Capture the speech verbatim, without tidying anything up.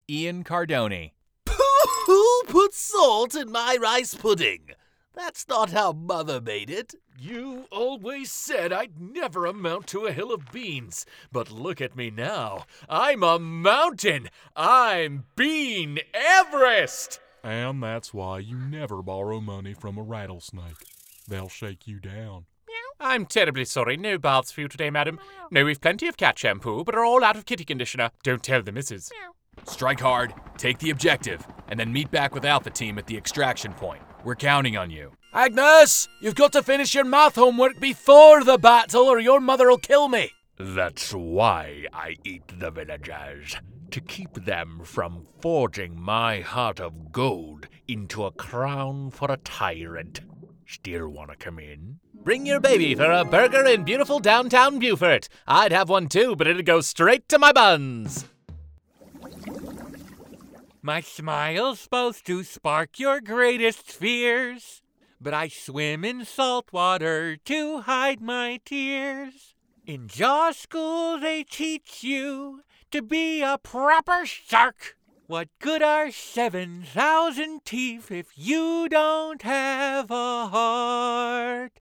Ian Cardone. Who put salt in my rice pudding? That's not how Mother made it. You always said I'd never amount to a hill of beans. But look at me now. I'm a mountain. I'm Bean Everest. And that's why you never borrow money from a rattlesnake. They'll shake you down. I'm terribly sorry. No baths for you today, madam. No, we've plenty of cat shampoo, but are all out of kitty conditioner. Don't tell the missus. Strike hard, take the objective, and then meet back with Alpha Team at the extraction point. We're counting on you. Agnes, you've got to finish your math homework before the battle or your mother'll kill me. That's why I eat the villagers. To keep them from forging my heart of gold into a crown for a tyrant. Still wanna come in? Bring your baby for a burger in beautiful downtown Beaufort. I'd have one too, but it'd go straight to my buns. My smile's supposed to spark your greatest fears, but I swim in salt water to hide my tears. In Jaw School they teach you to be a proper shark. What good are seven thousand teeth if you don't have a heart?